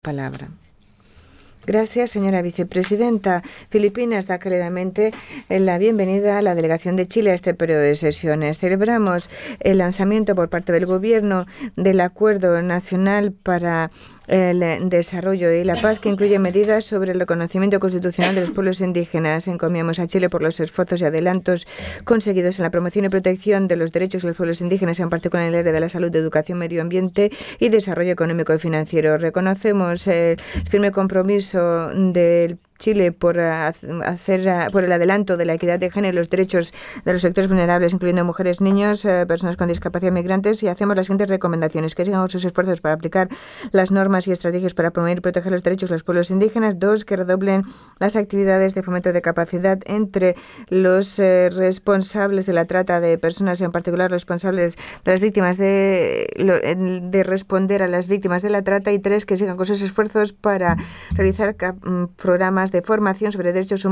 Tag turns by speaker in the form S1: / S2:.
S1: Palabra. Gracias, señora vicepresidenta. Filipinas da cálidamente la bienvenida a la delegación de Chile a este periodo de sesiones. Celebramos el lanzamiento por parte del Gobierno del Acuerdo Nacional para el Desarrollo y la Paz, que incluye medidas sobre el reconocimiento constitucional de los pueblos indígenas. Encomiamos a Chile por los esfuerzos y adelantos conseguidos en la promoción y protección de los derechos de los pueblos indígenas, en particular en el área de la salud, educación, medio ambiente y desarrollo económico y financiero. Reconocemos el firme compromiso del Chile por el adelanto de la equidad de género y los derechos de los sectores vulnerables, incluyendo mujeres, niños, personas con discapacidad, migrantes, y hacemos las siguientes recomendaciones: que sigan sus esfuerzos para aplicar las normas y estrategias para promover y proteger los derechos de los pueblos indígenas. 2, que redoblen las actividades de fomento de capacidad entre los responsables de la trata de personas, en particular responsables de las víctimas de responder a las víctimas de la trata. Y 3, que sigan con sus esfuerzos para realizar programas de formación sobre derechos humanos